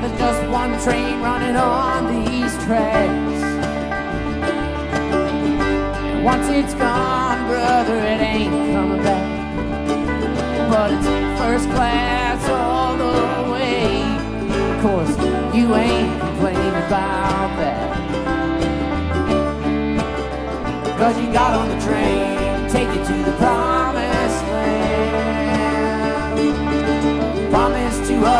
there's just one train running on these tracks. And once it's gone, brother, it ain't coming back. But it's first class all the way. Of course, you ain't complaining about that. 'Cause you got on the train, take you to the promised land.